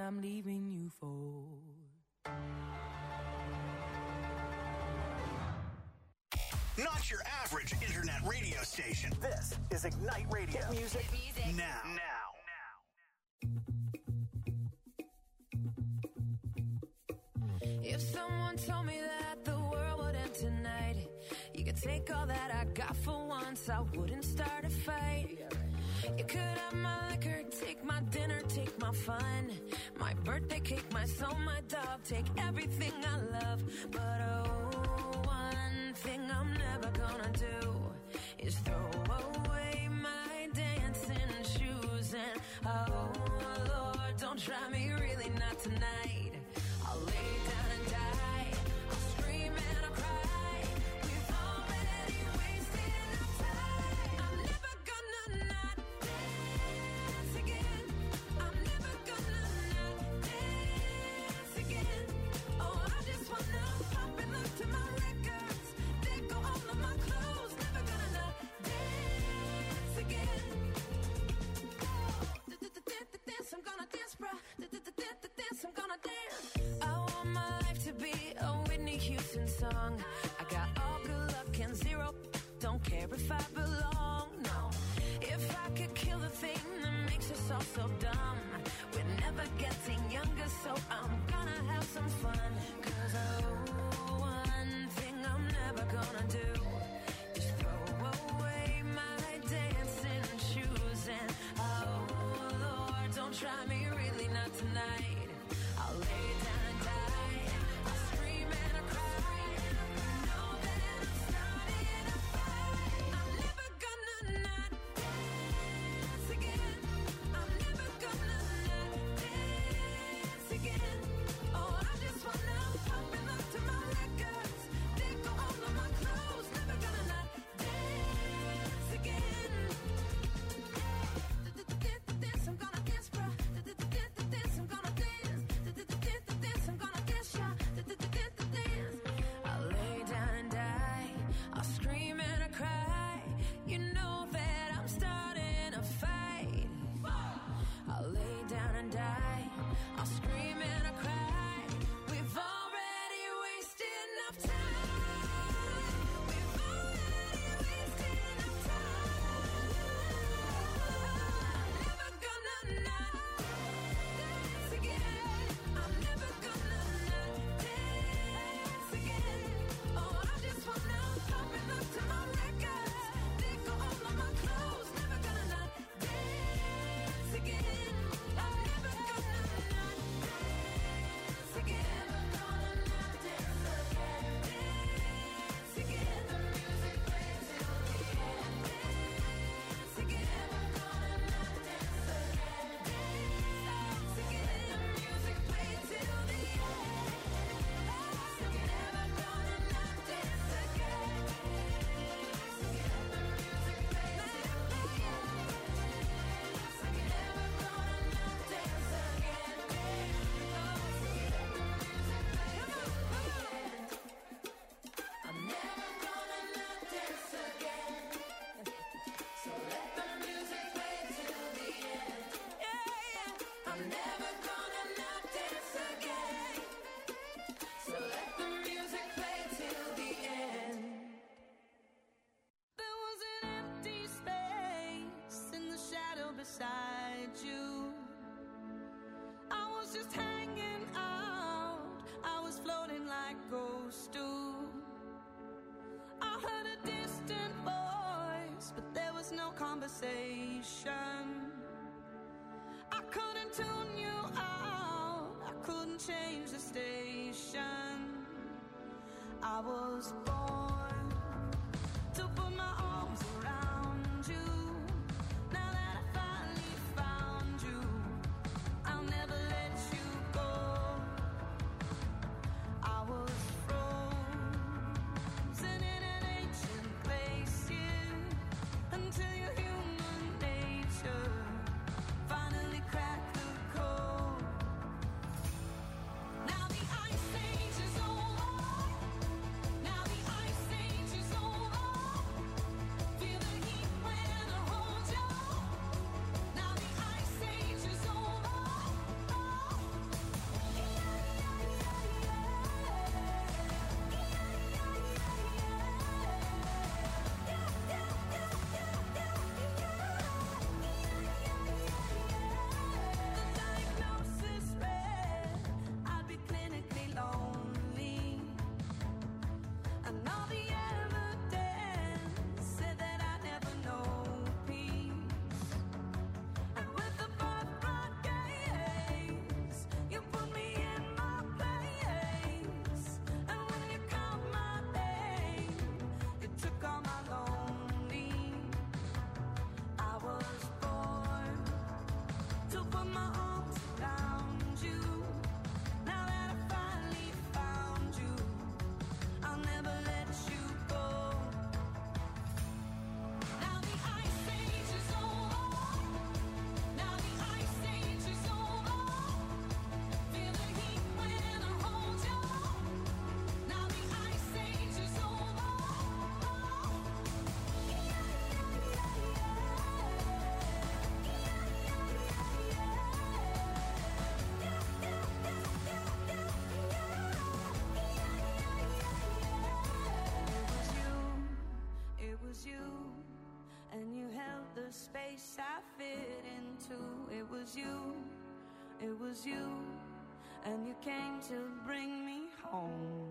I'm leaving you for. Not your average internet radio station. This is Ignite Radio. Hit music. Now. If someone told me that the world would end tonight, you could take all that I got for once, I wouldn't start a fight. You could have my liquor, take my dinner, take my fun, my birthday cake, my soul, my dog, take everything I love. But oh, one thing I'm never gonna do is throw away my dancing shoes. And oh Lord, don't try me, really not tonight. I'll lay down and die, I'll scream and I'll cry. We've already wasted enough time. I'm never gonna not dance again. I'm never gonna not dance again. Oh, I just wanna pop and look to my records. They go all of my clothes. Never gonna not dance again. Oh, dance, I'm gonna dance, bro. Dance, I'm gonna dance. I want my life to be a Whitney Houston song. I got all good luck and zero. Don't care if I belong, no. If I could kill the thing that makes us all so dumb, we're never getting younger, so I'm gonna have some fun. 'Cause oh, one thing I'm never gonna do is throw away my dancing shoes. And oh Lord, don't try me, really not tonight. I'll lay down and die, I'll scream and I'll cry. Know that I'm starting a fight. I'm never gonna not dance again. I'm never gonna not dance again. Oh, I just wanna pop and look to my records. They go all of my clothes. Never gonna not dance again. Dance, I'm gonna dance, bro. Dance, I'm gonna dance. Dance, I'm gonna dance, yeah. Dance. I'll lay down and die, I'll scream and I cry. You know that I'm starting a fight. I'll lay down and die, I'll scream and I cry. We've already wasted enough time. We've already wasted enough time. Never gonna not dance again. I'm never gonna not dance again. Oh, I just wanna pop and look to my records. They go all of my clothes. Never gonna not dance again. I'm never gonna not dance again. Never gonna not dance again. Dance again. The music plays till the end. Dance again. Never gonna not dance again. Dance again. The music plays till the end. Dance again. Never gonna not dance again. Dance again. The music plays till the end. Dance again. Never gonna not dance again. I'm never gonna not dance again. So let the music play till the end. Yeah. I'm never gonna not dance again. So let the music play till the end. There was an empty space in the shadow beside you. I was just hanging out, I was floating like ghosts do. I heard a distant voice, but there was no conversation. I couldn't tune you out, I couldn't change the station. I was born to put my arms around you. Now that I finally found you, I'll never let you go. I was frozen in an ancient place, yeah, until your human nature finally cracked the code. Now the ice age is over. Now the ice age is over. Feel the heat when the space I fit into. It was you, and you came to bring me home.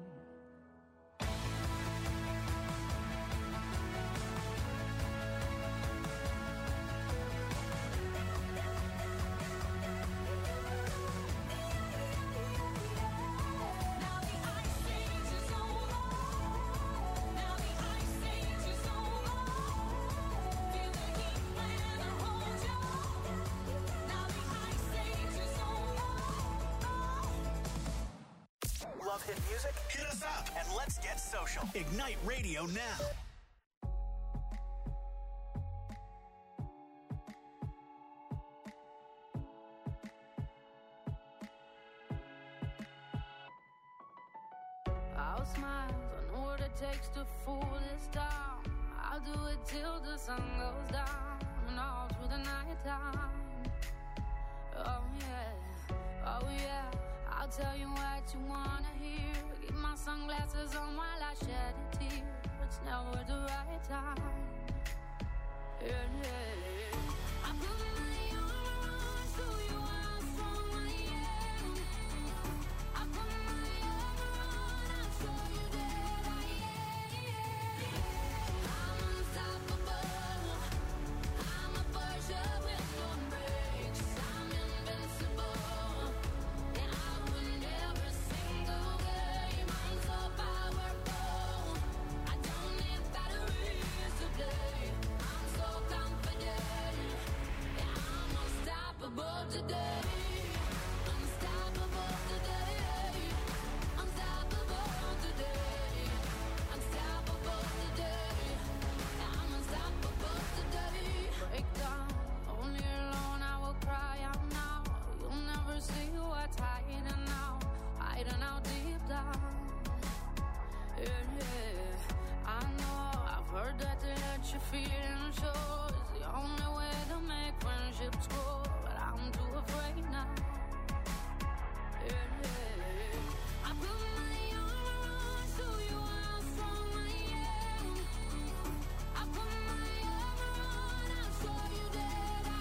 Hit music? Hit us up and let's get social. Ignite Radio now. I'll smile, I know what it takes to fool this town. I'll do it till the sun goes down and all through the night time. Oh yeah, I'll tell you what you wanna hear. Keep my sunglasses on while I shed a tear. It's never the right time. Yeah. I put my armor on, show you how strong I am. I put my armor on, I'll show you that I am. I'm unstoppable. I'm a Porsche with no brakes. I'm invincible. Yeah, I win every single game. I'm so powerful. I don't need batteries to play. I'm so confident. Yeah, I'm unstoppable today. Unstoppable today. Unstoppable today. Unstoppable today. Yeah, I'm unstoppable today. Break down, only alone I will cry out now. You'll never see what's hiding out deep down. Yeah. I know, I've heard that to let your feelings show is the only way to make friendships grow, but I'm too afraid now. Yeah. I put my armor on, show you how strong I am. I put my armor on, I'll show you that I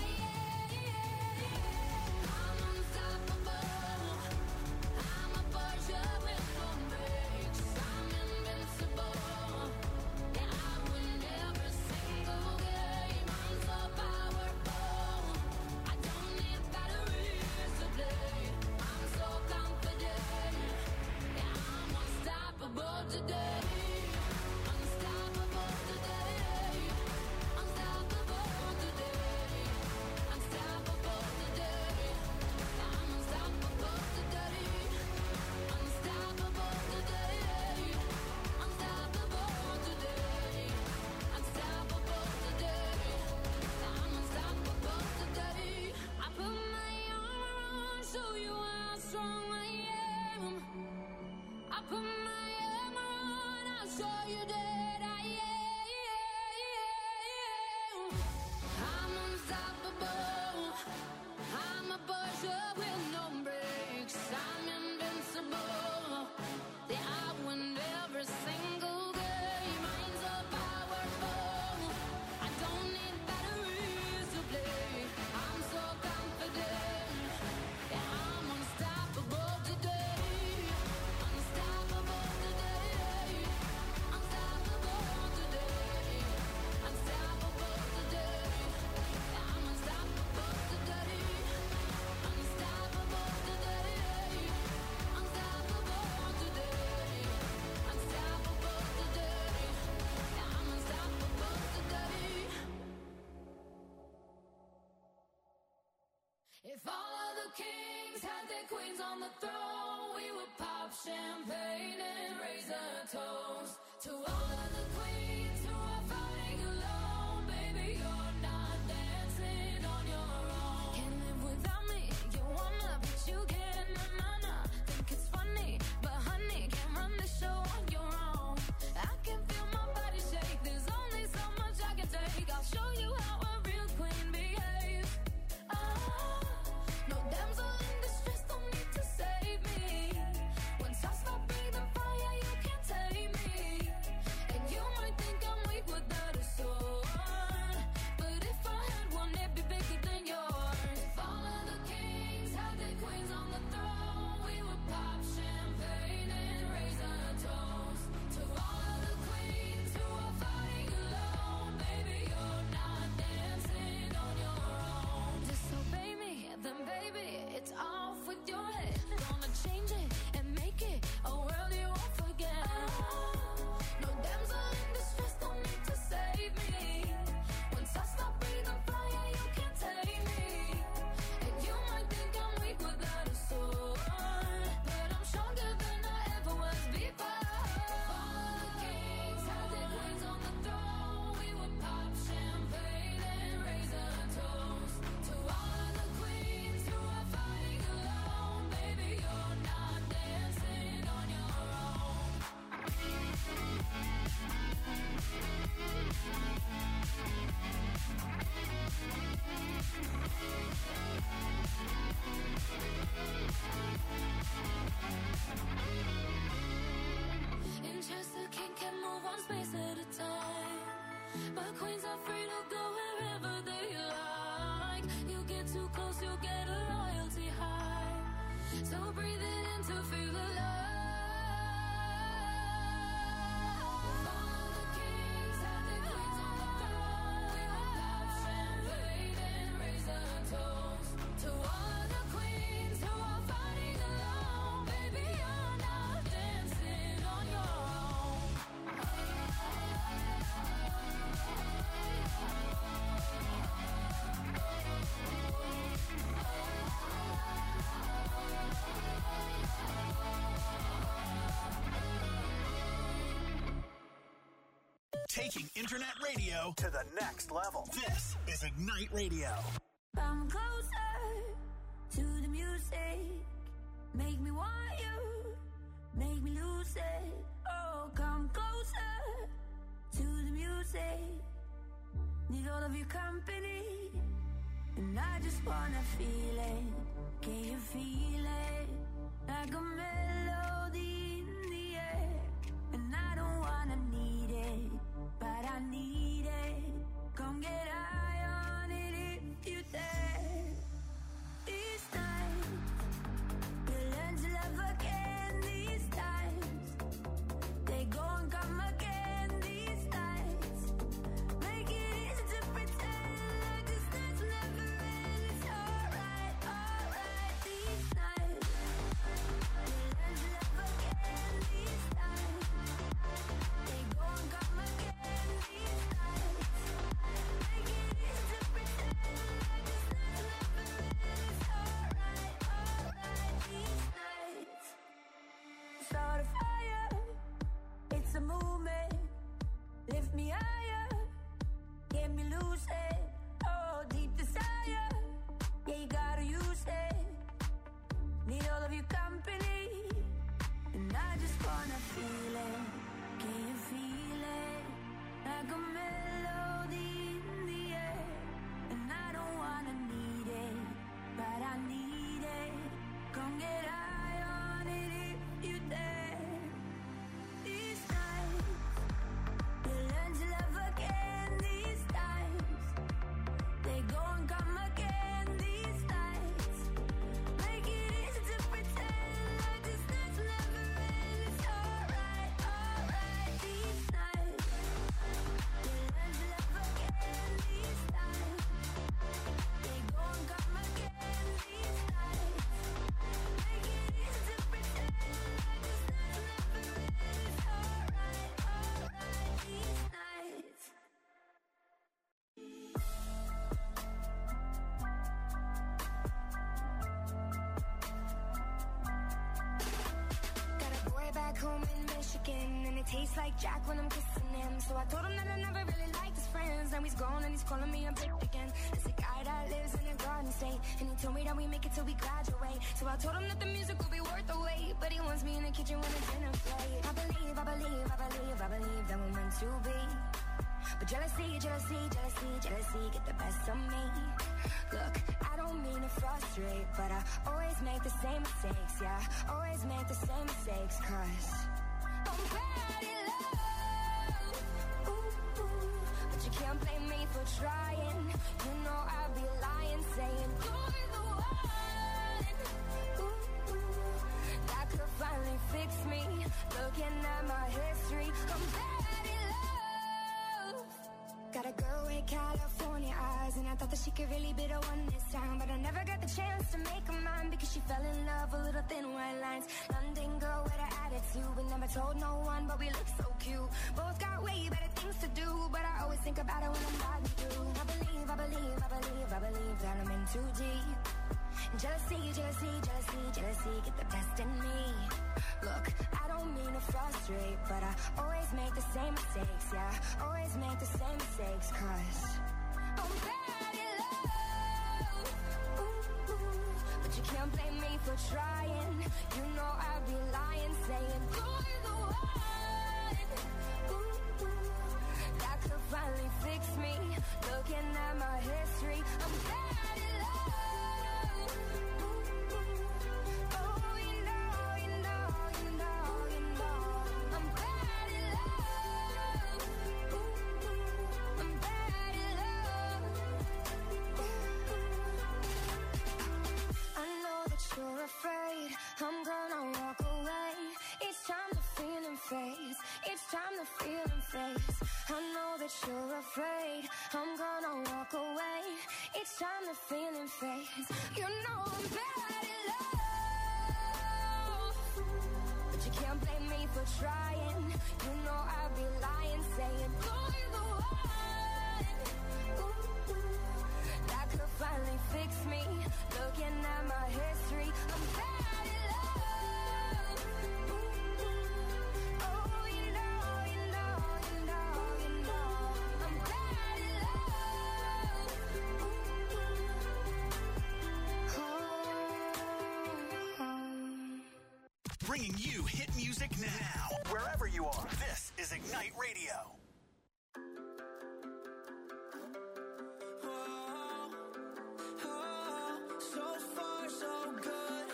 am. I'm unstoppable. I'm a Porsche with no brakes. I'm invincible. Yeah, I win every single game. I'm so powerful. I don't need batteries to play. I'm so confident. Yeah, I'm unstoppable today. Unstoppable today. Unstoppable today. Unstoppable today. I'm unstoppable today. Unstoppable today. Unstoppable today. Unstoppable today. I'm unstoppable today. I put my armor on, show you how strong I am. I put my armor on, I'll show you that I am. I'm unstoppable. I'm a Porsche with no brakes. I'm invincible. Yeah, I win every single game. I'm so powerful. I don't need batteries to play. I'm so confident. Yeah, I'm unstoppable today. Unstoppable today. Unstoppable today. Unstoppable today. Yeah, I'm unstoppable today. Unstoppable today. Unstoppable today. Unstoppable today. Yeah, I'm unstoppable today. If all of the kings had their queens on the throne, we would pop champagne and raise a toast to all of the queens who are fighting alone. Baby, you're not dancing on your own. Can't live without me, you wanna, but you can't. Nah. Think it's funny, but honey, can't run the show on your own. I can feel my body shake, there's only so much I can take. I'll show you how a real queen behaves. No damsel in distress, don't need to save me. Once I stop breathing fire, you can't tame me. And you might think I'm weak without a sword, but if I Taking internet radio to the next level. This is Ignite Radio. Come closer to the music. Make me want you. Make me lose it. Oh, come closer to the music. Need all of your company. And I just wanna feel it. Can you feel it? Like a melody in the air. And I don't wanna need it, but I need it. Come get high on it if you dare. These times, we'll learn to love again. These times, they go and come again. These nights, make it easy to pretend like this night's never end. It's alright, alright. These nights, we'll learn to love again. These times, they go and come again. These nights, make it easy to pretend like this night's never end. It's alright, alright. These nights, start a fire. It's a movement. Lift me higher. Get me loose it. Oh, deep desire. Yeah, you gotta use it. Need all of your company. And I just wanna feel it. Can you feel it? Like a melody in the air. And I don't wanna need it, but I need it. Come get high on it if you dare. These nights, we'll learn to love again. These times, they go and come again. These nights, make it easy to pretend like this night's never end. It's alright, alright. These nights, we'll learn to love again. These times, they go and come again. These nights, make it easy to pretend like this night's never end. It's alright, alright. These nights. Got a boy back home in Michigan, and it tastes like Jack when I'm kissing him. So I told him that I never really liked his friends. Now he's gone and he's calling me a bitch again. It's a guy that lives in a garden state, and he told me that we make it till we graduate. So I told him that the music will be worth the wait, but he wants me in the kitchen when it's dinner plate. I believe that we're meant to be. But jealousy get the best of me. Look, I don't mean to frustrate, but I always make the same mistakes, yeah. Always make the same mistakes, cause I'm bad in love. Ooh, ooh. But you can't blame me for trying. You know I'd be lying, saying you're the one. Ooh, ooh. That could finally fix me. Looking at my history, I'm bad in love. Got a girl with California eyes, and I thought that she could really be the one this time, but I never got the chance to make her mine because she fell in love with little thin white lines. London girl with an attitude, we never told no one, but we look so cute. Both got way better things to do, but I always think about it when I'm riding through. I believe that I'm in too deep. Jealousy get the best in me. Look, I don't mean to frustrate, but I always make the same mistakes, yeah. Always make the same mistakes, cause I'm bad in love. Ooh, ooh. But you can't blame me for trying. You know I'd be lying, saying you're the one. Ooh, ooh. That could finally fix me. Looking at my history, I'm bad in love. Ooh, ooh. Oh, you know, I'm bad in love. Ooh, ooh. I'm bad in love. I know that you're afraid I'm gonna walk away. Each time the feeling fades, each time the feeling fades. I know that you're afraid I'm gonna walk away. Each time the feeling fades, you know I'm bad in love. But you can't blame me for trying. You know I'd be lying, saying you're the one. Ooh, ooh. That could finally fix me. Looking at my history, I'm bad in love. Ooh, ooh. Oh, you know, bringing you hit music now. Wherever you are, this is Ignite Radio. So far, so good.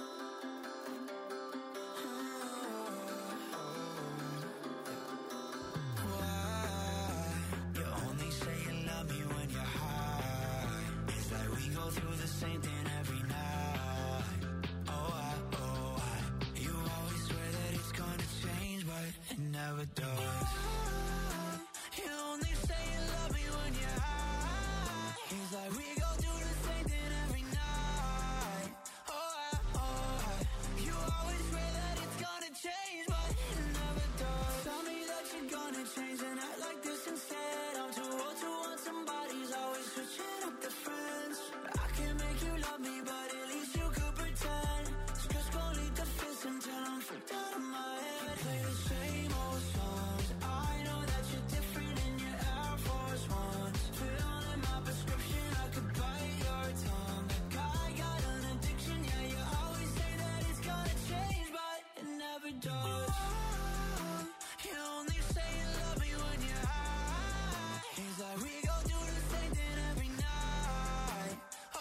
Why? You only say you love me when you're high. It's like we go through the same thing every night. You always swear that it's gonna change, but it never does. You only say you love me when you're high. It's like we go through the same thing every night. You always swear that it's gonna change, but it never does. Tell me that you're gonna change and act like this instead. I'm too old to want somebody's always switching up the friends. I can't make you love me, but at least you could pretend. Stress gon' lead to fist until I'm freaked out of my head. Play the same old songs. I know that you're different in your Air Force Ones. Filling my prescription, I could bite your tongue. Like I got an addiction, yeah, you always say that it's gonna change, but it never does. You only say you love me when you're high. It's like we go through the same thing every night.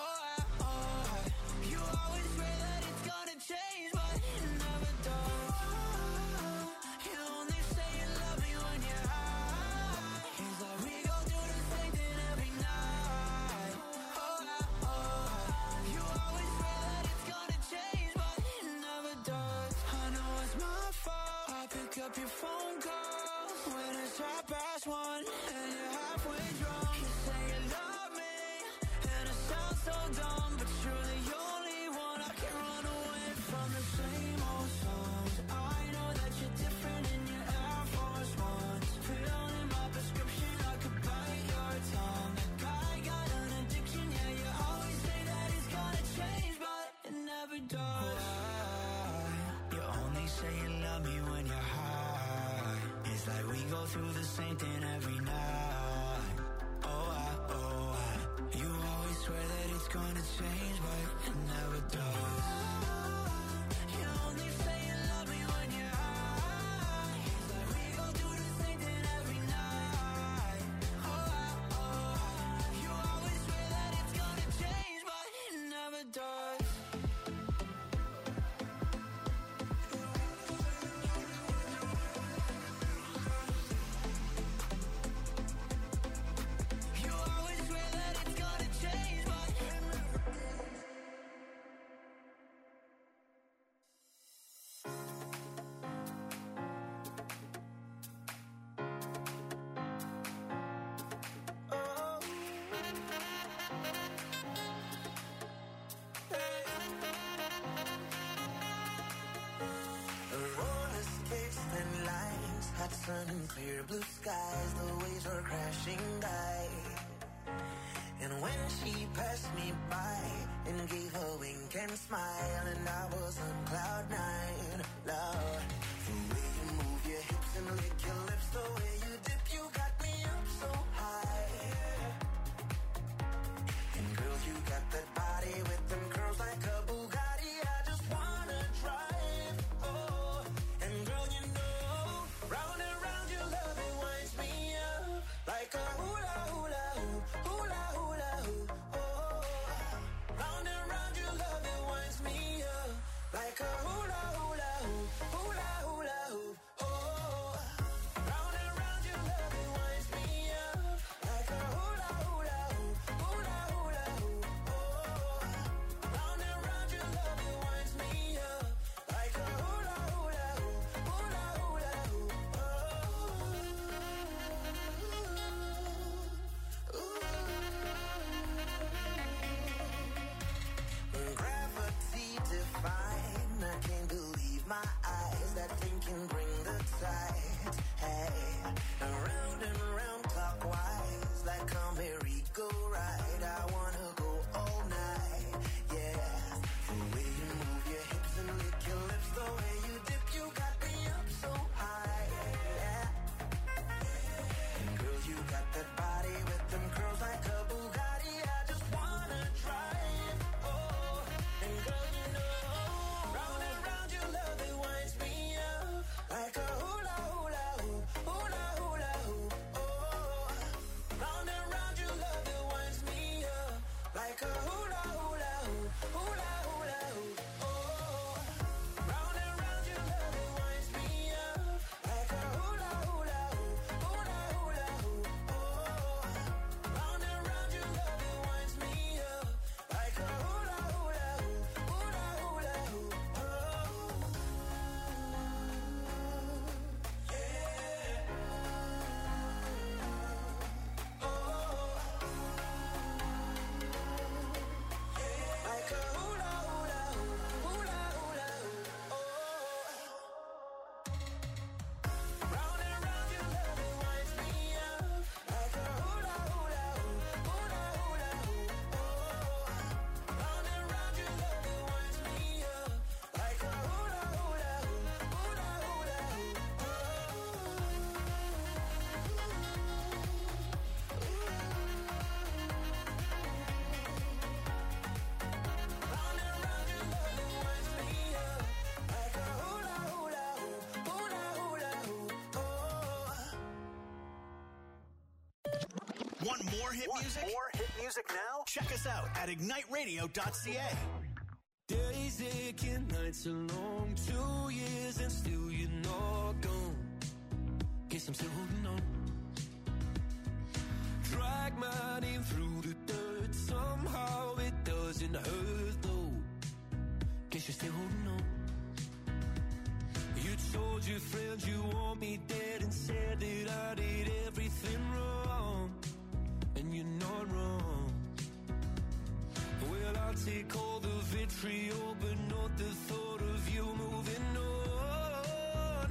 You always swear that it's gonna change, but it never does. You only say you love me when you're high. It's like we go through the same thing every night. You always swear that it's gonna change, but it never does. I know it's my fault. I pick up your phone calls when it's 1:30 and you're halfway drunk. You say you love me, and it sounds so dumb, but you're the only one I can run away from. The same old songs. I know that you're different in your Air Force Ones. Filling my prescription, I could bite your tongue. Like I got an addiction, yeah, you always say that it's gonna change, but it never does. You only say you love me when you're high. It's like we go through the same thing every night. You always swear that it's gonna change, but it never does. You only say you love me when you're high. It's like we go through the same thing every night. You always swear that it's gonna change, but it never does. You always swear that it's gonna change, but roller skates, thin lines, hot sun and clear blue skies. The waves were crashing by, and when she passed me by and gave a wink and smile, and I was on cloud nine. Love, the way you move your hips and lick your lips, the way you dip, you got me up so high. And girl, you got that body with them curls like a Bugatti. I just wanna drive. And girl, you know, round and round your love, it winds me up like a hula hula hoop, hula hula hoop. Round and round your love, it winds me up like a hula hula hoop. Want more hit music? More hit music now? Check us out at igniteradio.ca. Days aching, nights are long, 2 years and still you're not gone. Guess I'm still holding on. Drag my name through the dirt, somehow it doesn't hurt though. Guess you're still holding on. You told your friends you want me dead and said that I did everything wrong. And you're not wrong. Well, I'll take all the vitriol, but not the thought of you moving on.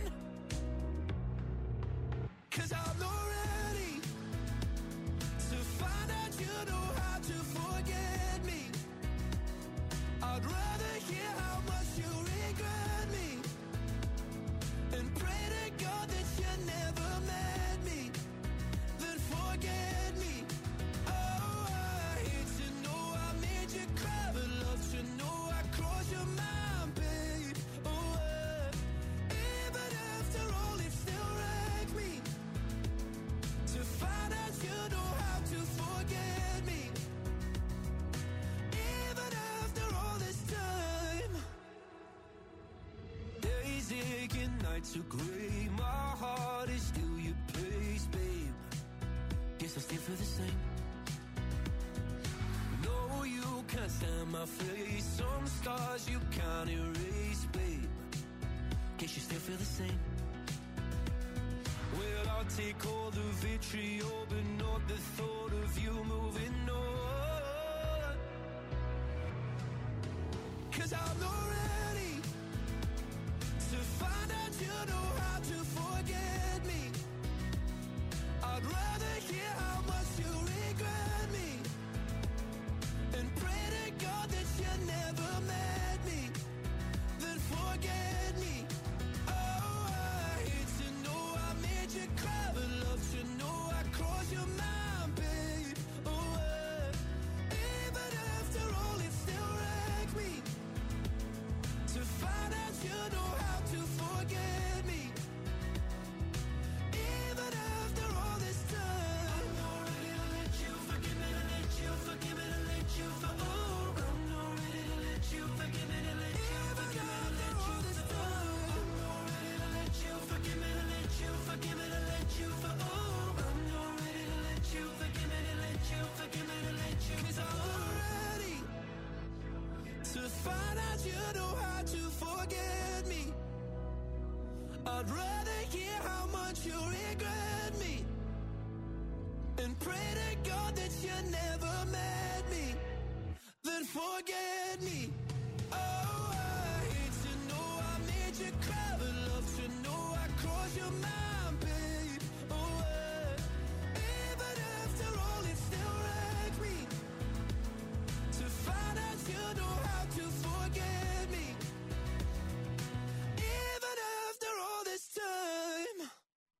'Cause I'm not ready to find out you know how to forget me. I'd rather hear how much you regret me and pray to God that you never met me, then forget me. Oh, I hate to know I made you cry, but love to know I crossed your mind, babe. Oh, even after all, it still wrecks me to find out you know how to forget me, even after all this time. Days aching, nights are gray, my heart is still your place, babe. Guess I still feel the same. No, you can't stand my face, some scars you can't erase, babe. Guess you still feel the same. Well, I'll take all the vitriol, but not the thought of you moving on. 'Cause I'm not ready to find out you know how to forget me. I'd rather hear how much you regret me and pray to God that you never met me, then forget me. Oh, I hate to know I made you cry, but love to know I crossed your mind, babe. Oh, even after all, it still wrecks me to find out you know how to forget me, even after all this time. I'm not ready to let you forgive me, to let you forgive me, to let you forgive me. I'm not ready to let you forgive me, to let you forgive me, to let you forgive me. I'm not ready to let you forgive me, to let you forgive me, to let you forgive me. I'm not ready to let you forgive me, to let you forgive me, to let you. 'Cause I'm not ready to find out you know how to forget me. I'd rather hear how much you regret me and pray to God that you never met me, then forget me. Oh, I hate to know I made you cry, but love to know I crossed your mind, babe. Oh, even after all, it still wrecks me to find out you know how to forget me, even after all this time.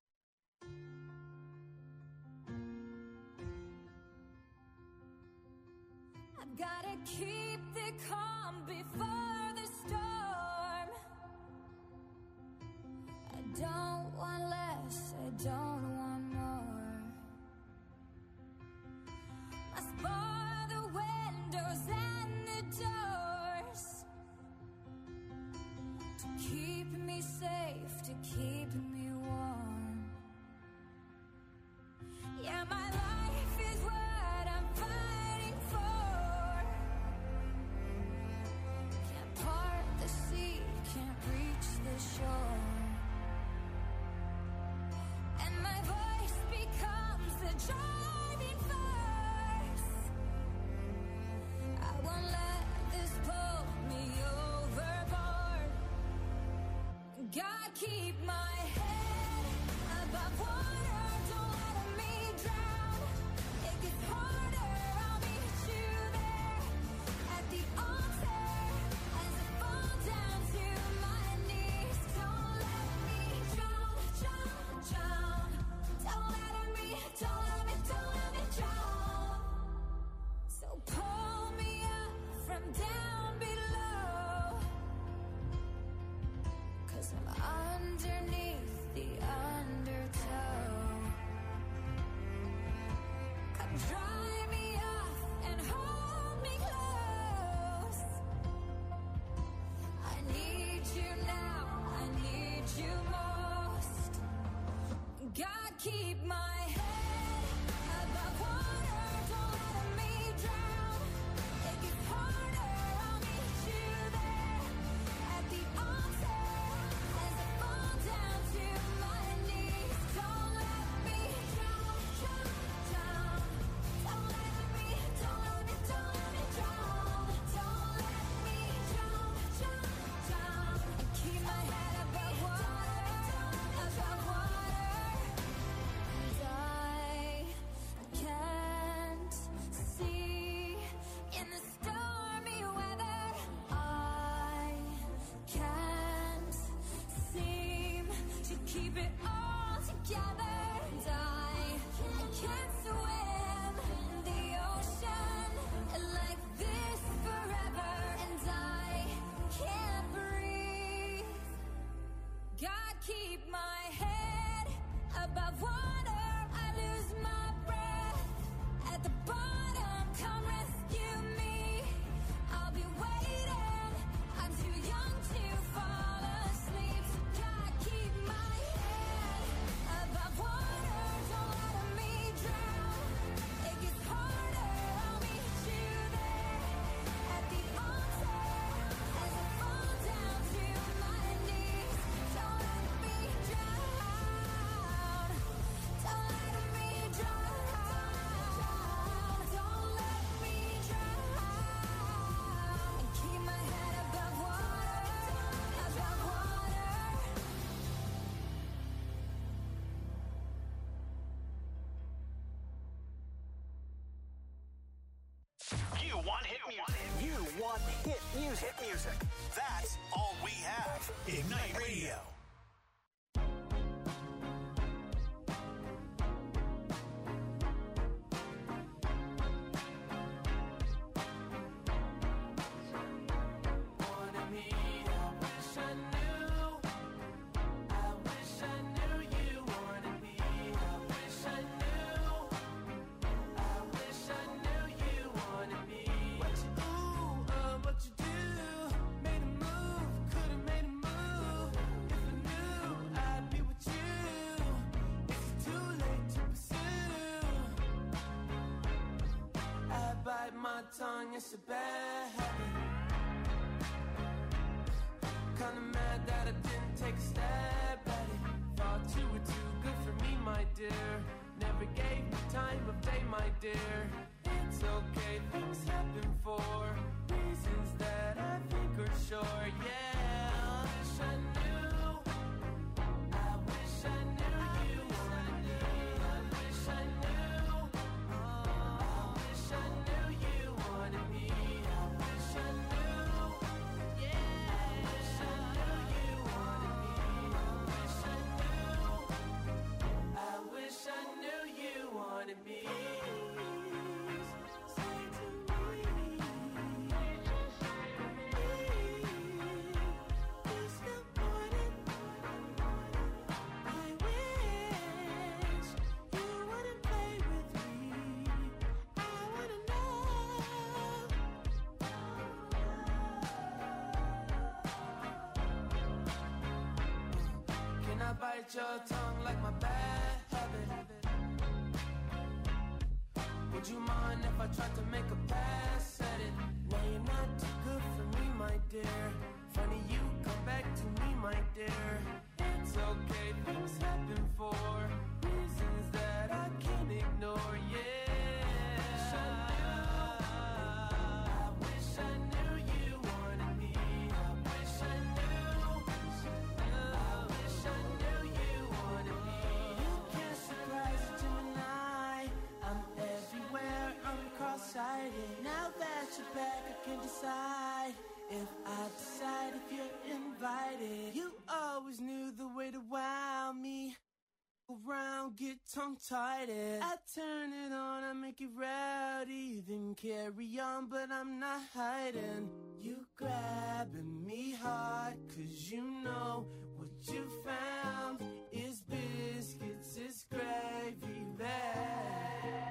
I've gotta keep the calm before the storm. I don't want less, I don't want more. Must bar the windows and the doors to keep me safe, to keep me warm. Yeah, my life is what I'm fighting for. Can't part the sea, can't reach the shore. And my voice becomes the driving force. I won't let this pull me overboard. God, keep my head above water, don't let me drown. It gets harder, I'll meet you there at the altar as I fall down to my knees. Don't let me drown, drown, drown. Don't let me drown. So pull me up from down below, 'cause I'm underneath keep my head above water, don't let me drown. It gets harder, I'll meet you there at the altar as I fall down to my knees. Don't let me drown, drown, drown. Don't let me drown. Don't let me drown, drown, drown. And keep my head above water, above water. And I can't see in the stormy weather. I can't seem to keep it all together. And I can't swim in the ocean like this forever. And I can't breathe. God, keep my head above water. I lose my breath at the bottom. Come rescue me. I'll be waiting. I'm too young to fall asleep. So God, keep my head above water. Don't let me drown. It gets harder. I'll meet you there at the altar as I fall down to my knees. Don't let me drown. Don't let me drown. Don't let me drown. And keep my head above water, above water. You want hit music. You want hit music. Hit music. That's all we have. Ignite Radio. Wanted me, I wish I knew. I wish I knew you wanted me. I wish I knew. I wish I knew you wanted me. What you do, what you do. Made a move, could've made a move. If I knew, I'd be with you. Is it too late to pursue? I bite my tongue, it's a bad habit. Kinda mad that I didn't take a stab at it. Thought you were too good for me, my dear. Never gave me time of day, my dear. It's okay, things happen for reasons that I think are sure. Yeah, I wish I knew. I wish I knew you wanted me. I wish I knew. I wish I knew you wanted me. I wish I knew. Yeah, I wish I knew you wanted me. I wish I knew. I wish I knew you wanted me. Say to me, you still want it. I wish you wouldn't play with me. I wanna know. Can I bite your tongue like my bad habit? Would you mind if I tried to make a pass at it? Now you're not too good for me, my dear. Funny you come back to me, my dear. It's okay, things happen for reasons that I can't ignore. Yeah, I wish I knew you wanted me. I wish I knew. I wish I knew you wanted me. You can't surprise a Gemini. I'm everywhere, I'm cross-sighted. Now that you're back, I can decide if I decide if you're invited. You always knew the way to wow me. Around, get tongue-tied. I turn it on, I make it rowdy. Then carry on, but I'm not hiding. You grabbing me hard, 'cause you know what you found is biscuits, is gravy there.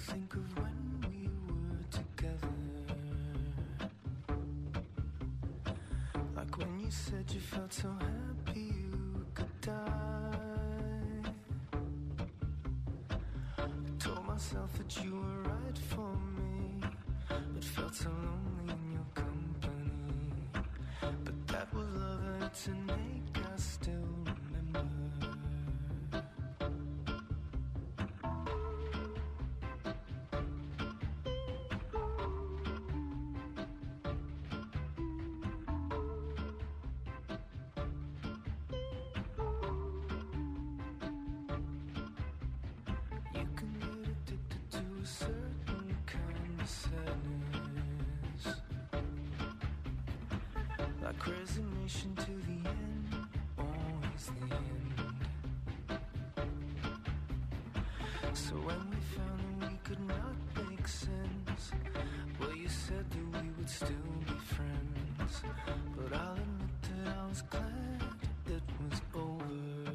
think of when we were together. Like when you said you felt so happy you could die. I told myself that you were right for me, but felt so lonely in your company. But that was love and to make us still remember. Like resignation to the end, always the end. So when we found that we could not make sense, well, you said that we would still be friends. But I'll admit that I was glad it was over.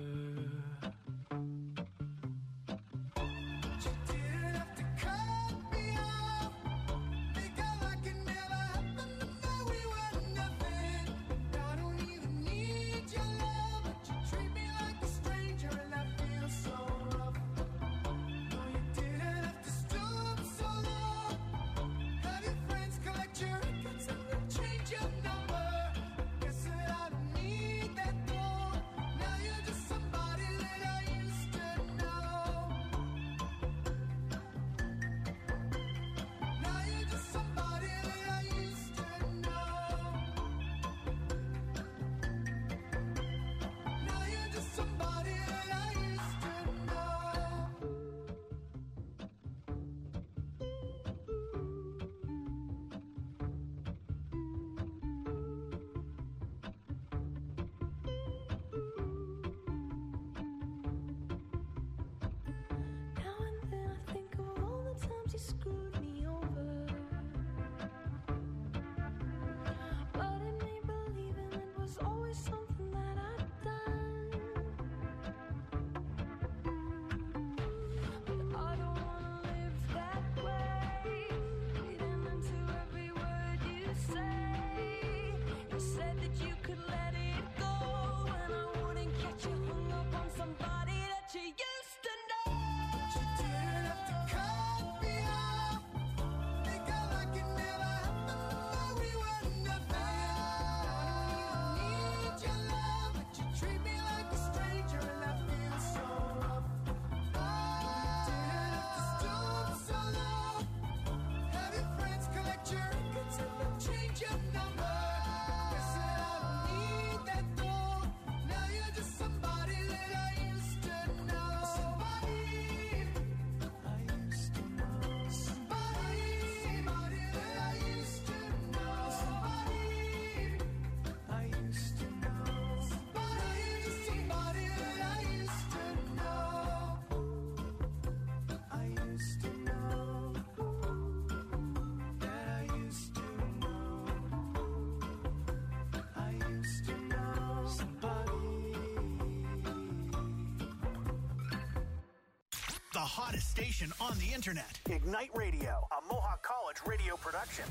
The hottest station on the internet. Ignite Radio, a Mohawk College radio production.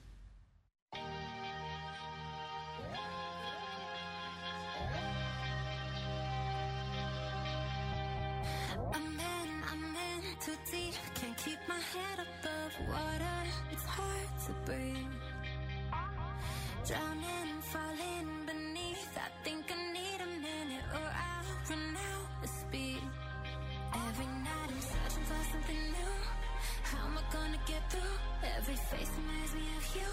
I'm in too deep. Can't keep my head above water. It's hard to breathe. Drowning, falling beneath. I think I need a minute or I'll run out of speed. Every night I'm searching for something new. How am I gonna get through? Every face reminds me of you.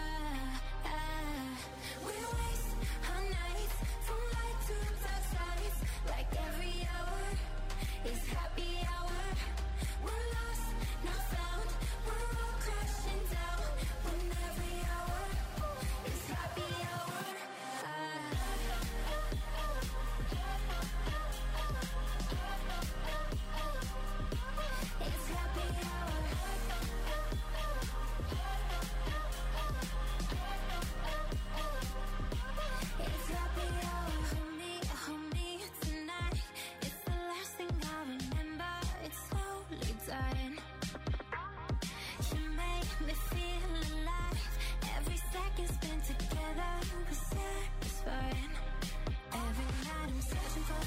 We waste our nights from light to dark sides. Like every hour is happy hour. We're lost, not found. We're all crashing down. When every hour is happy hour. It's happy hour. It's happy hour. Hold me tonight. It's the last thing I remember. It's slowly dying.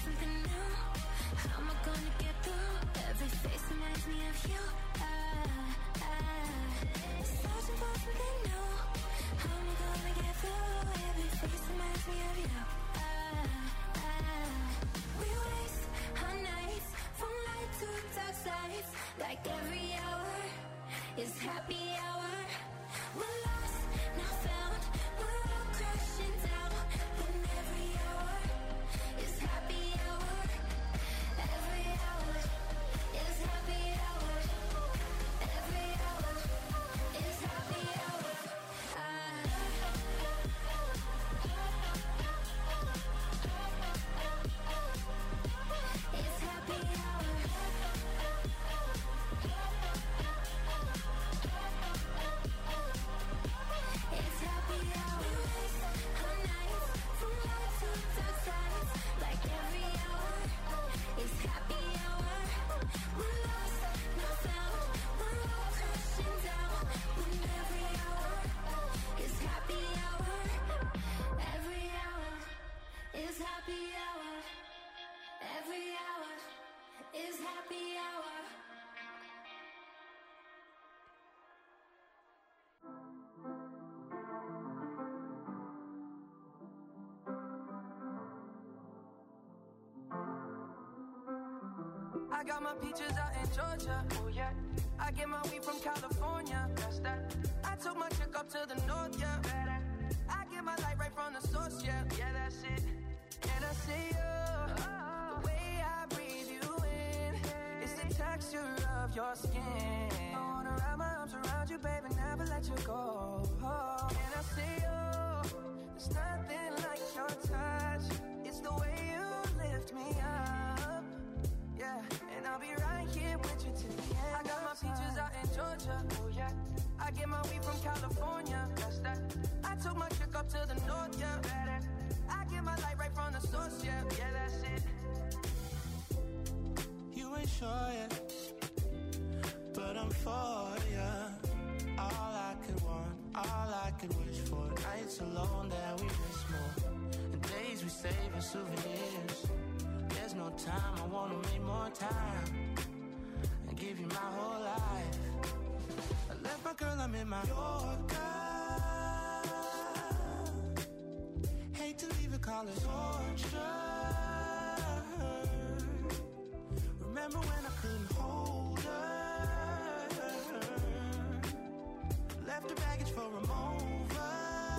something new. How am I gonna get through? Every face reminds me of you. Searching for something new. How am I gonna get through? Every face reminds me of you. We waste our nights from light to dark sides. Like every hour is happy hour. We're lost, now found. We're all crashing down. When every hour is happy hour. Every hour is happy hour. Every hour is happy hour. It's happy hour. It's happy hour. We waste our nights from light to dark sides. Like every hour is happy hour. We're lost, now found. We're all crashing down. When every hour is happy hour. Every hour is happy hour. Every hour is happy hour. I got my peaches out in Georgia, oh yeah. I get my weed from California, that's that. I took my chick up to the north, yeah. I get my light right from the source, yeah. Yeah, that's it. And I see the way I breathe you in. It's the texture of your skin. I wanna wrap my arms around you, baby, never let you go. And I see there's nothing like your touch. It's the way you lift me up. Yeah, and I'll be right here with you till the end. I got my peaches out in Georgia, oh yeah. I get my weed from California, that's that. I took my chick up to the north, yeah. I get my light right from the source, yeah. Yeah, that's it. You ain't sure yet, but I'm for ya. All I could want, all I could wish for. Nights alone that we miss more, and days we save as souvenirs. There's no time, I wanna make more time and give you my whole life. I left my girl, I'm in my Yorker. Hate to leave it, call it torture. Remember when I couldn't hold her? Left her baggage for a mover.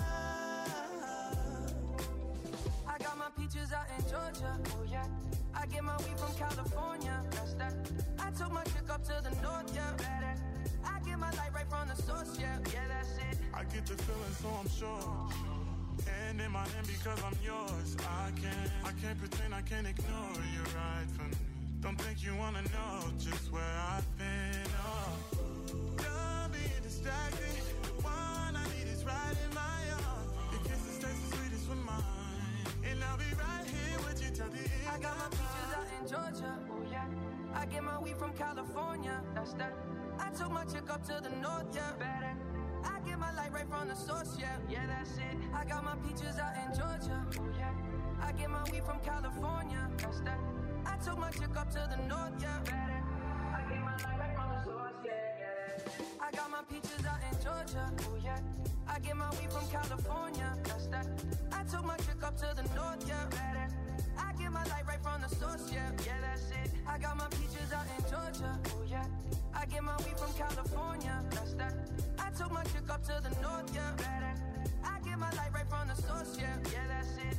I got my peaches out in Georgia, oh yeah. I get my weed from California, that's that. I took my chick up to the north, yeah. I get my light right from the source, yeah. Yeah, that's it. I get the feeling, so I'm sure. And in my hand because I'm yours. I can't pretend, I can't ignore you right from me. Don't think you wanna know just where I've been. Oh, done being distracted. The one I need is right in my arms. Your kisses taste the sweetest with mine, and I'll be right here with you till the end. I got my peaches out in Georgia, oh yeah. I get my weed from California, that's that. I took my chick up to the north, yeah. I get my light right from the source, yeah. Yeah, that's it. I got my peaches out in Georgia, oh yeah. I get my weed from California, that's that. I took my chick up to the north, yeah. I get my light right from the source, yeah. I got my peaches out in Georgia, oh yeah. I get my weed from California, that's that. I took my chick up to the north, yeah. I get my light right from the source, yeah. Yeah, that's it. I got my peaches out in Georgia, oh yeah. I get my weed from California, that's that. I took my chick up to the north, yeah. I get my light right from the source, yeah. Yeah, that's it.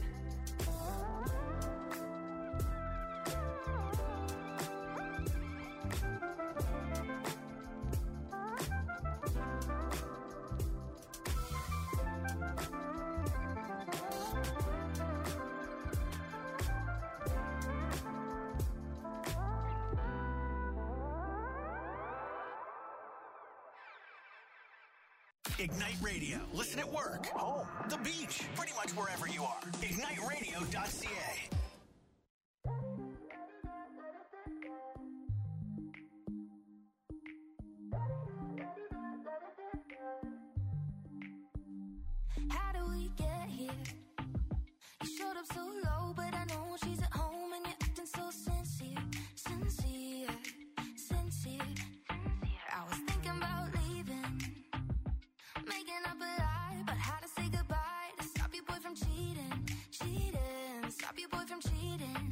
Ignite Radio. Listen at work, home, the beach, pretty much wherever you are. IgniteRadio.ca. How do we get here? You showed up so low, but I know she's at home and you sincere, sincere. I was thinking about leaving, making up a lie about how to say goodbye, to stop your boy from cheating, cheating, stop your boy from cheating.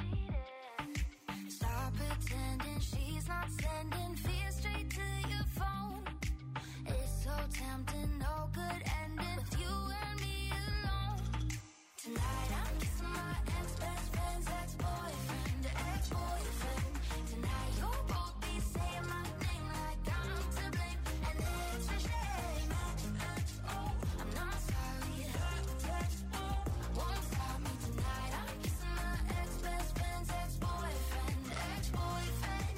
Stop pretending she's not sending fear straight to your phone. It's so tempting, no good ending with you and me alone. Tonight I'm kissing my ex-best friend's ex-boyfriend, ex-boyfriend. Tonight you'll both be saying my name like I'm to blame, and it's a shame. I'm not sorry, won't stop me tonight. I'm kissing my ex-best friend's ex-boyfriend, ex-boyfriend.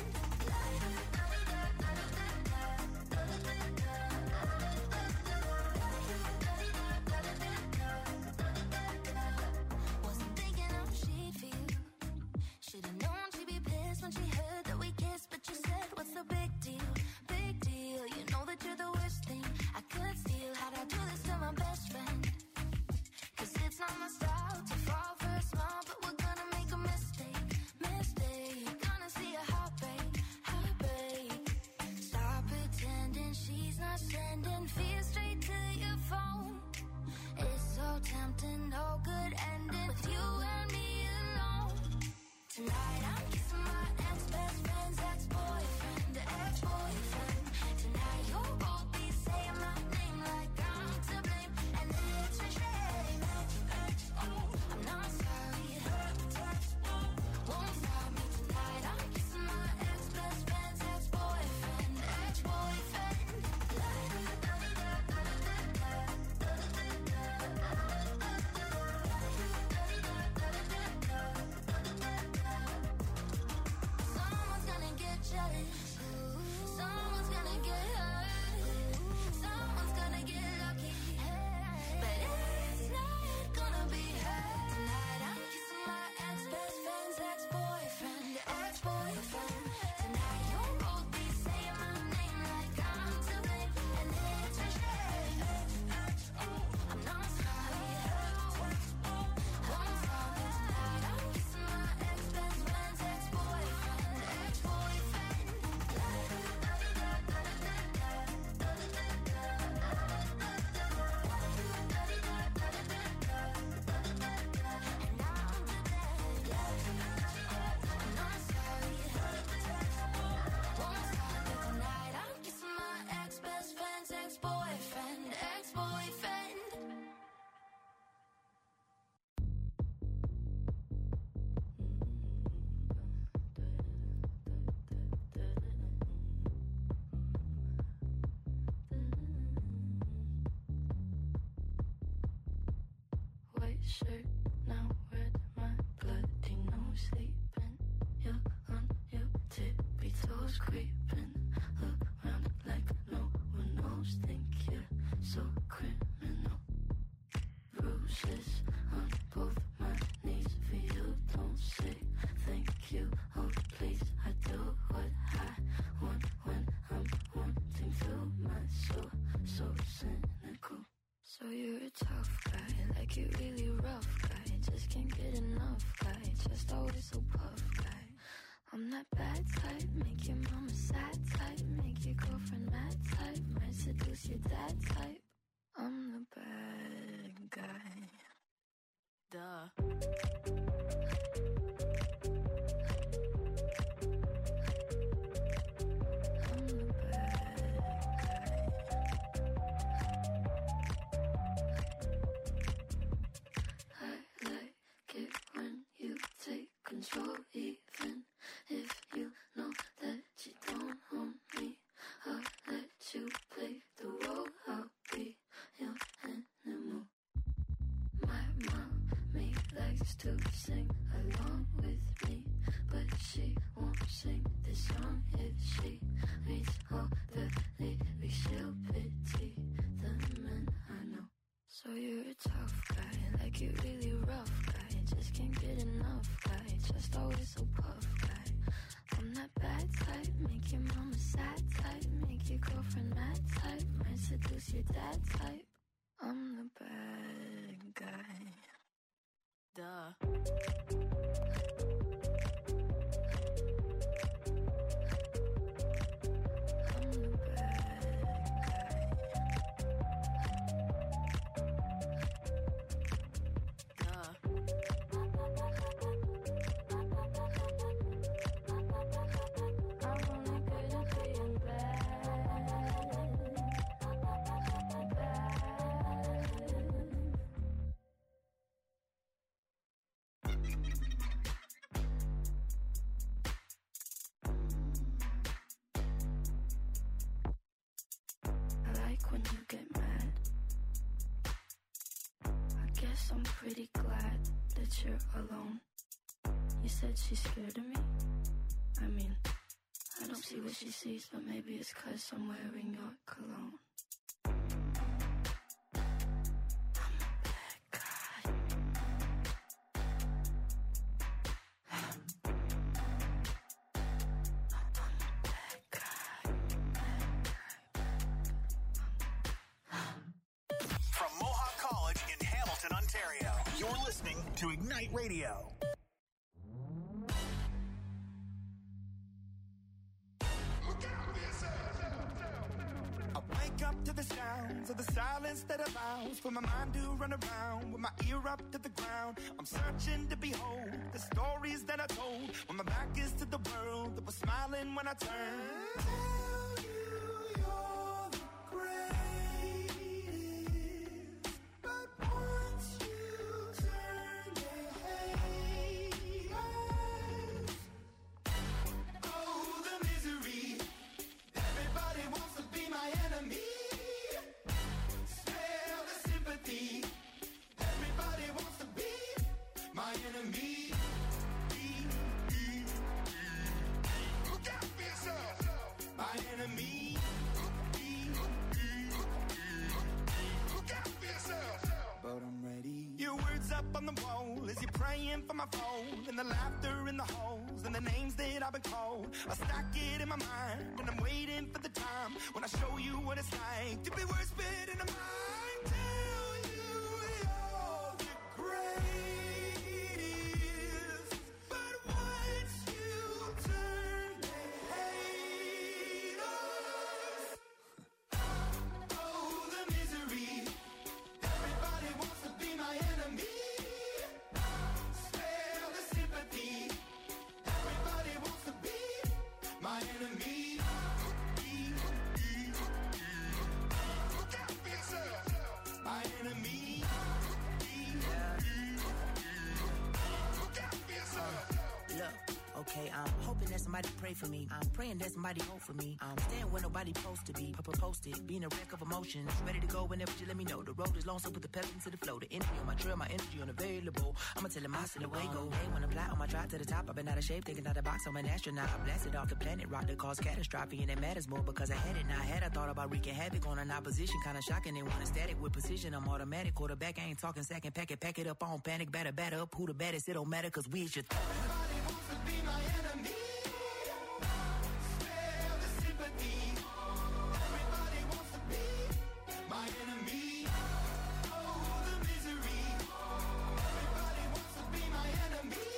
Wasn't thinking how she'd feel. Should've known she'd be pissed when she heard that we kissed, but you said, what's the big deal? Big deal. You know that you're the worst thing I could steal. How'd I do this to my best friend? 'Cause it's not my style to fall for a smile, but we're gonna make a mistake, mistake. Gonna see a heartbreak, heartbreak. Stop pretending she's not sending fear straight to your phone. It's so tempting, no good ending with you and me alone. Tonight I'm kissing my ex-best friend's ex-boyfriend, ex-boyfriend. Tonight you'll both be saying my name like I'm to blame, and it's a shame. I'm not sorry, won't stop me tonight. I'm kissing my ex-best friend's ex-boyfriend, ex-boyfriend. Someone's gonna get jealous, someone's gonna get hurt, someone's gonna get lucky, but it's not gonna be her. Tonight I'm kissing my ex-best friend's ex-boyfriend, ex-boyfriend. Tonight you'll both be saying my name like I'm to blame, and it's a shame. I'm not sorry, won't stop me tonight. I'm kissing my ex-best friend's ex-boyfriend, ex-boyfriend. And I'm to blame. I'm not sorry, won't stop me tonight. I'm kissing my ex-best friend's ex-boyfriend, ex-boyfriend. White shirt, now red, my bloody nose sleeping. You're on your tippy toes, creeping around like no one knows. Think you're so criminal. Bruises on both my knees for you. Don't say thank you, oh please. I do what I want when I'm wanting to. My soul, so cynical. So you're a tough guy, like you really rough guy. Just can't get enough guy, just always so puff guy. I'm that bad type, make your mama sad type, make your girlfriend mad type, might seduce your dad type. I'm the bad guy. Duh. I'm the bad guy. I like it when you take control, even if you know that you don't own me. I'll let you play the role, I'll be your animal. My mommy likes to sing along with me, but she won't sing this song if she reads all the lyrics. She'll pity the men I know. So you're a tough guy, like you really rough guy. Just can't get enough guy, just always so puff guy. I'm that bad type, make your mama sad type, make your girlfriend mad type, might seduce your dad type. I'm the bad guy. Duh. guess I'm pretty glad that you're alone. You said she's scared of me? I mean, I don't see what she sees, but maybe it's 'cause I'm wearing your cologne. To Ignite Radio. I wake up to the sounds of the silence that allows for my mind to run around with my ear up to the ground. I'm searching to behold the stories that I told when my back is to the world that was smiling when I turned. Tell you you're the greatest, but once you turn the haters. Oh, the misery. Everybody wants to be my enemy. Spare the sympathy. Everybody wants to be my enemy. Look out for yourself. My enemy. Look out for yourself. But I'm ready. Your words up on the wall as you're praying for my phone, and the laughter in the halls and the names that I've been called. I stack it in my mind and I'm waiting for the time when I show you what it's like to be worse fit in the mind. Tell you you're the greatest, but once you turn the haters. Oh, the misery. Everybody wants to be my enemy. Spare the sympathy. Everybody wants to be my enemy. Look out for yourself. My enemy. Look out for yourself. Look, okay, I'm hoping that somebody pray for me. I'm praying that somebody hope for me. I'm staying where nobody supposed to be. Posted, being a wreck of emotions. Ready to go whenever you let me know. The road is long, so put the pedal into the flow. The energy on my trail, my energy unavailable. I'ma tell him I still away go. Hey, when I'm fly on my drive to the top, I've been out of shape, thinking out of the box. I'm an astronaut. I blasted off the planet, rock that caused catastrophe, and it matters more because I had it. Now I had I thought about wreaking havoc on an opposition, kinda shocking. They want a static with precision. I'm automatic, quarterback. I ain't talking second, pack it up on panic, batter up. Who the baddest? It don't matter, 'cause we is your Everybody wants to be my enemy. Spare the sympathy. Everybody wants to be my enemy. Oh, the misery. Everybody wants to be my enemy.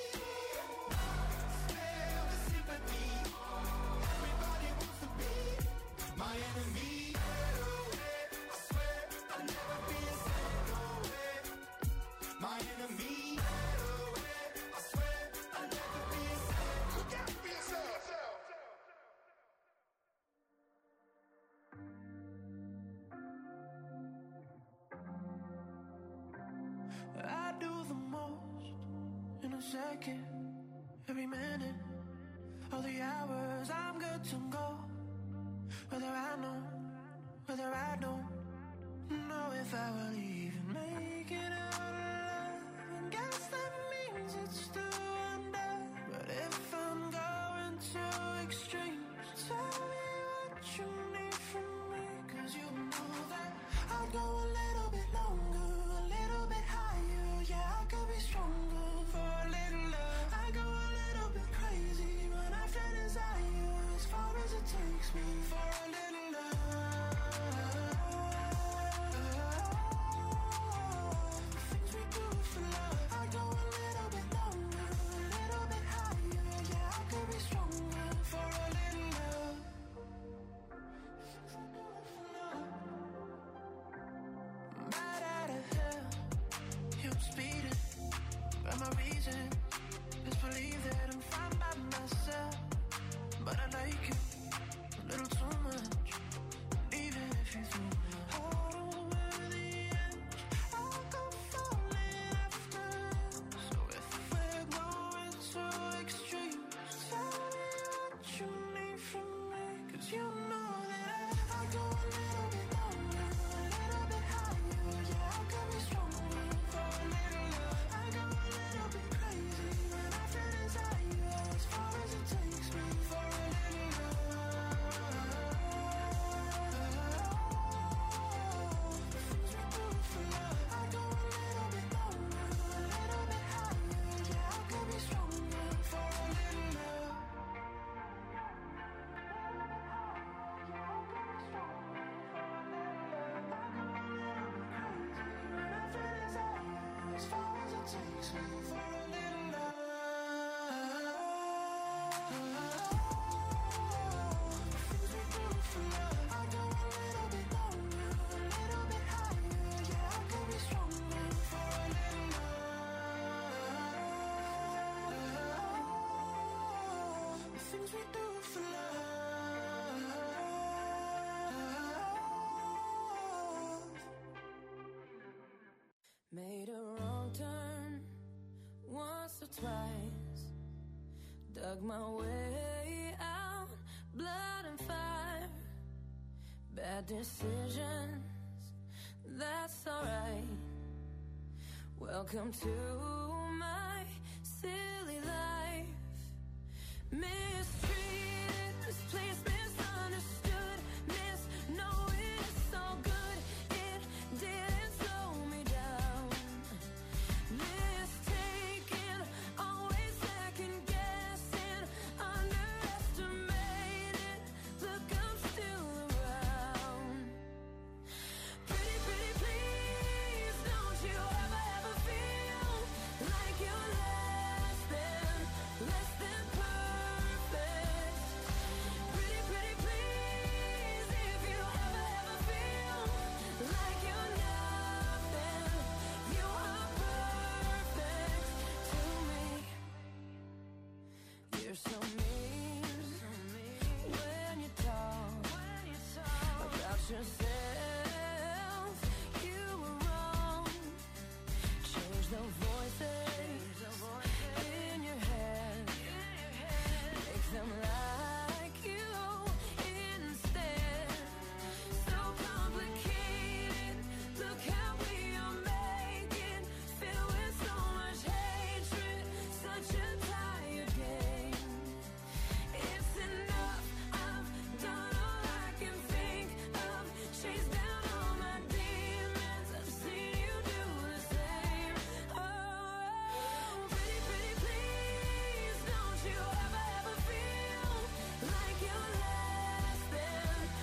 Spare the sympathy. Everybody wants to be my enemy. I swear I'll never be a second away. My enemy. I swear I'll never be a second. Look out for yourself. I do the most in a second, every minute, all the hours I'm good to go. Whether I know, whether I don't know if I will even make it out alive. And guess that means it's still under. But if I'm going too extreme, tell me what you need from me. 'Cause you know that I'll go a little bit longer, a little bit higher. Yeah, I could be stronger for a little love. I go a little bit crazy when I feel desire, as far as it takes me for a little love. The things we do for love. I go a little bit longer, a little bit higher. Yeah, I could be stronger for a little love. Right out of hell, you're speeding by my reason. Just believe that I'm fine by myself, but I like you a little too dug my way out, blood and fire, bad decisions, that's alright. Welcome to my silly life. Mistreated, this place misunderstood.